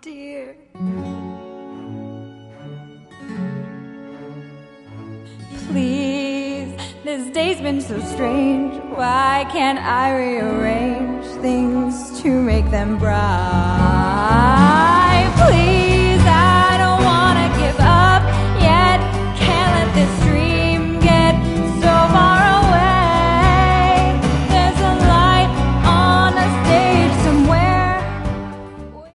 dear. Please, this day's been so strange. Why can't I rearrange things to make them bright?